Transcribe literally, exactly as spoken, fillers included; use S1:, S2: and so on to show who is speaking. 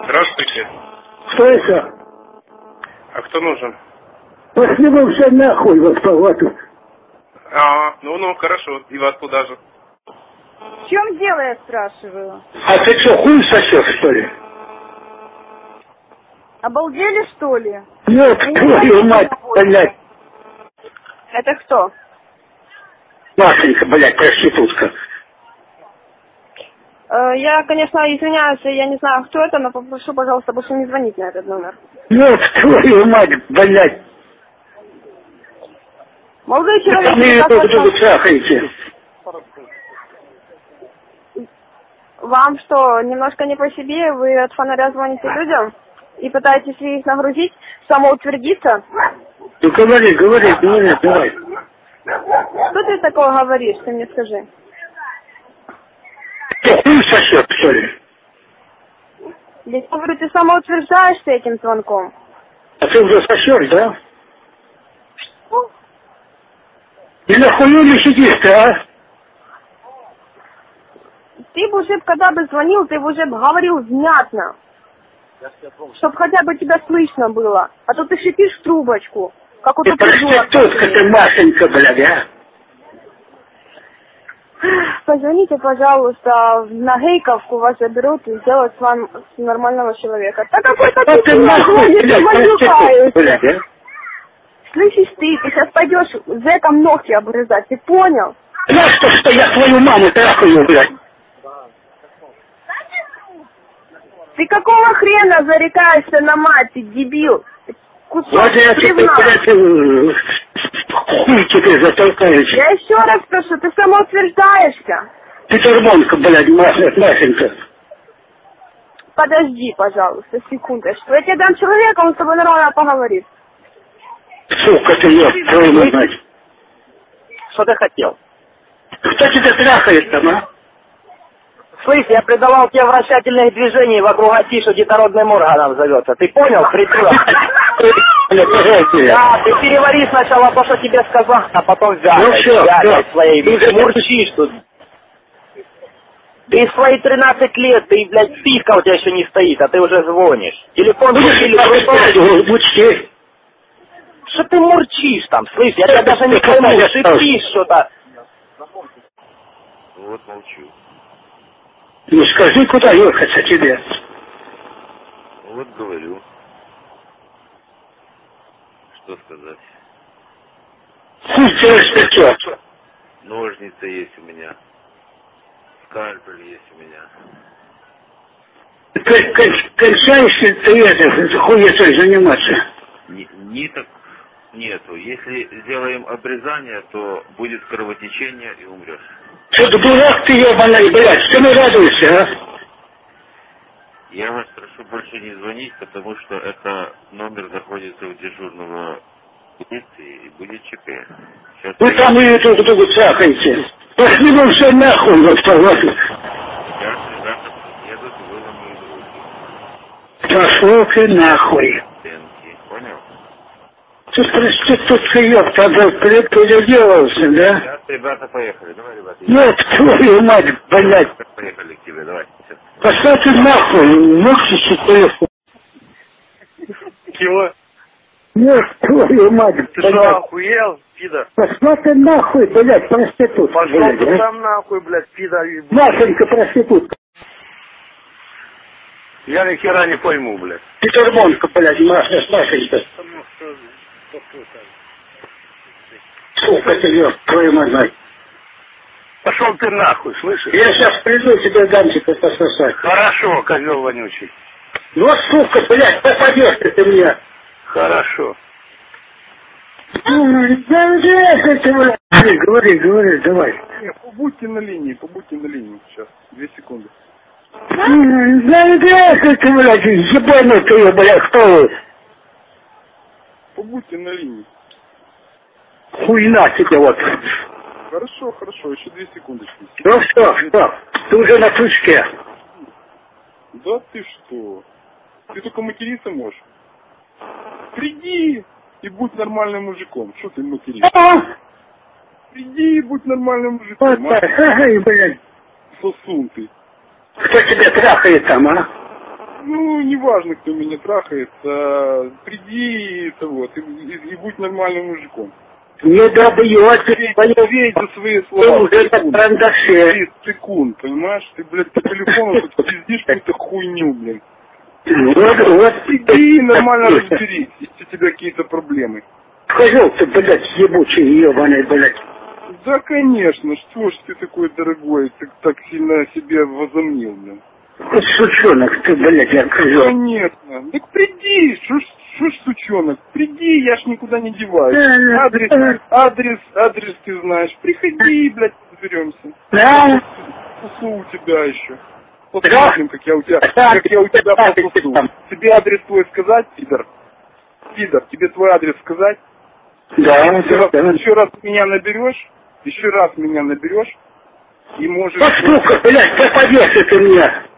S1: Здравствуйте.
S2: Что это?
S1: А кто нужен?
S2: Пошли вы все нахуй, вот палату.
S1: А, ну, ну, хорошо. И вас туда же.
S3: В чем дело, я спрашиваю?
S2: А ты что, хуй сосешь, что ли?
S3: Обалдели, что ли?
S2: Нет, твою мать, блядь.
S3: Это кто?
S2: Машенька, блядь, проститутка.
S3: Э, я, конечно, извиняюсь, я не знаю, кто это, но попрошу, пожалуйста, больше не звонить на этот номер.
S2: Нет, твою мать, блядь.
S3: Молодой человек,
S2: Вы
S3: как вас
S2: тут трахаете.
S3: Вам что, немножко не по себе? Вы от фонаря звоните людям и пытаетесь их нагрузить, самоутвердиться?
S2: Ну говори, говори, говори, давай.
S3: Что ты такого говоришь, ты мне скажи?
S2: Ты хуй сосешь, что ли?
S3: Я говорю, ты самоутверждаешься этим звонком.
S2: А ты уже сосешь, да? И нахуй ли сидишь ты, а?
S3: Ты бы уже, когда бы звонил, ты бы уже говорил внятно. Чтоб хотя бы тебя слышно было. А то ты шипишь в трубочку. Как у
S2: Ты проститутка ты, Машенька, блядь, а?
S3: Позвоните, пожалуйста, на Гейковку вас заберут и сделают с вами нормального человека. Так какой-то
S2: А ты нахуй, блядь, проститутка, блядь, а?
S3: Слышишь ты, ты сейчас пойдешь зэком ногти обрезать, ты понял?
S2: Знаешь, что, что я твою маму трахаю, блядь?
S3: Ты какого хрена зарекаешься на мать, ты дебил? Кусок
S2: Вот я тебе,
S3: бревна.
S2: блядь, хуй тебе затолкаешь.
S3: Я еще раз прошу, ты самоутверждаешься.
S2: Ты тормонка, блядь, Машенька.
S3: Подожди, пожалуйста, секундочку. Я тебе дам человека, он с тобой нормально поговорит.
S2: Сука ты, ёб твою мать.
S4: Что ты хотел?
S2: Кто тебя трахает там, а?
S4: Слышь, я придавал тебе вращательных движений вокруг оси, что детородным органом зовется. Ты понял, придурок? Да, ты перевари сначала то, что тебе сказал, а потом вякай своей. Ты же мурчишь тут. Ты в свои тринадцать лет, ты, блядь, списка у тебя еще не стоит, а ты уже звонишь. Телефон или
S2: Мурчи.
S4: Что ты мурчишь там, слышь, я тебя даже не пойму, шипишь что-то.
S5: Вот молчу.
S2: Ну скажи, куда ехать тебе?
S5: Вот говорю. Что сказать?
S2: Хуй тебе растет.
S5: Ножницы есть у меня. Скальпель есть у меня.
S2: Кончаешь ли ты это, хуетой заниматься?
S5: Ниток нету. Если сделаем обрезание, то будет кровотечение и умрешь.
S2: Что ты дурак ты, ебаный, блядь, что ты радуешься, а?
S5: Я вас прошу больше не звонить, потому что это номер находится у дежурного полиции и будет ЧП. Сейчас
S2: Вы там и друг другу цахаете. Пошли вы все нахуй, вот пожалуйста.
S5: Сейчас ребята едут и выломают руки.
S2: Пошел ты нахуй.
S5: Стенки. Понял?
S2: Ты проститутка, ёпта, блядь, переделался, да?
S5: Сейчас ребята поехали. Давай, ребята.
S2: Нет, твою мать, блядь.
S5: Поехали к тебе, давай. Сейчас.
S2: Пошел ты нахуй, выключи телефон.
S1: Чего?
S2: Нет, твою мать,
S1: Ты что,
S2: блядь.
S1: охуел, пидор?
S2: Пошла ты нахуй, блядь, проститутка,
S1: Пошел
S2: блядь,
S1: ты
S2: а?
S1: сам нахуй, блядь, пидор.
S2: Машенька, проститутка.
S1: Я ни хера не пойму, блядь.
S2: Петербонка, блядь, Маша, Машенька. Сука ты, ёб, твою мать.
S1: Пошел ты нахуй, слышишь?
S2: Я сейчас приду, тебе дам тебе пососать.
S1: Хорошо, козел вонючий.
S2: Ну, сука, блядь, попадешь ты мне.
S1: Хорошо.
S2: Говори, говори, говори, давай.
S1: Не, побудьте на линии, побудьте на линии сейчас. Две секунды.
S2: Заиграйся ты, блядь, ебанутый, блядь, кто вы?
S1: Побудьте на линии.
S2: Хуйна тебе вот.
S1: Хорошо, хорошо, еще две секундочки.
S2: Ну что, что, ты уже на крючке.
S1: Да ты что? Ты только материться можешь. Приди и будь нормальным мужиком. Что ты материшься?
S2: А?
S1: Приди и будь нормальным мужиком.
S2: Вот так, ага, блядь.
S1: Сосун ты.
S2: Кто тебя трахает там, а?
S1: Ну, неважно, кто меня трахает, а, приди и того, ты, и, и будь нормальным мужиком.
S2: Не добьется.
S1: Верь за свои слова.
S2: Уже как карандаши.
S1: тридцать секунд, понимаешь? Ты, блядь, по телефону тут пиздишь какую-то хуйню, блин.
S2: Вот, вот.
S1: Иди и нормально разберись, если у тебя какие-то проблемы.
S2: Козел ты, блядь, ебучий, ебаный, блядь.
S1: Да, конечно, что ж ты такой дорогой, ты так сильно себе возомнил, блин.
S2: Сучонок ты, блядь, я козел.
S1: Конечно. Так приди, что ж, что ж сучонок, приди, я ж никуда не деваюсь. Адрес, адрес, адрес ты знаешь. Приходи, блядь, разберемся.
S2: Да?
S1: Посу у тебя еще. Посмотрим, как я у тебя, как я у тебя посусу. Тебе адрес твой сказать, пидор? Пидор, тебе твой адрес сказать?
S2: Да,
S1: Еще раз,
S2: да.
S1: еще раз меня наберешь, еще раз меня наберешь, и можешь...
S2: Да, сука, блядь, попадешься ты мне.